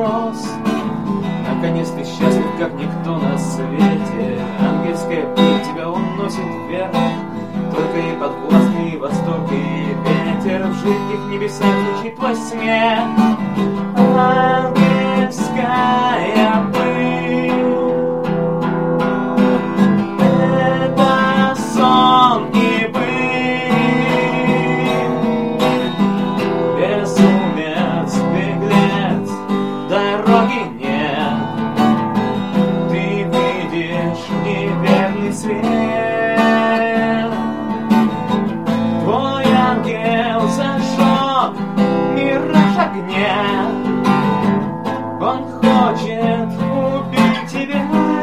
вопрос. Наконец ты счастлив, как никто на свете. Ангельская пыль тебя уносит вверх. Только и подвластный восторг и ветер. В жидких небесах звучит твой смех. Ангельская пыль — это сон и пыль. Безумец, беглец, дороги нет. Ты видишь неверный свет. Твой ангел зажег мираж огня. Он хочет убить тебя.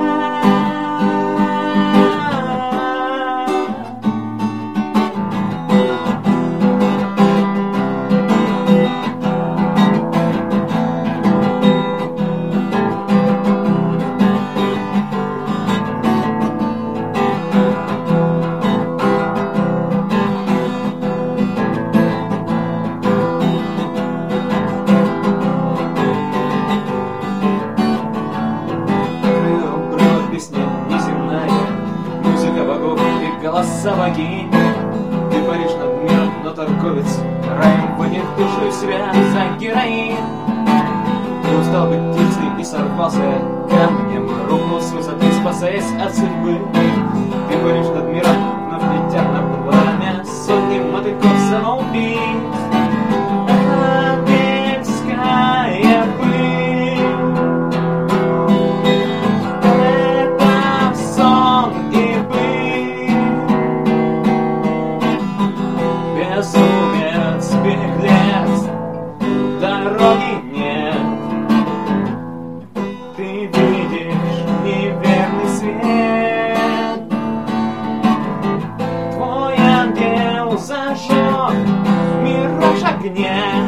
Голоса богинь, ты паришь над миром, но торговец раем гонит душу и себя за героин. Ты устал быть птицей и сорвался камнем, рухнул с высоты, спасаясь от судьбы. Ты паришь над миром, вновь летят на пламя сотни мотыльков самоубийц. Ангельская пыль — это сон и безумец, беглец, дороги нет. Ты видишь неверный свет. Твой ангел зажег мираж огня.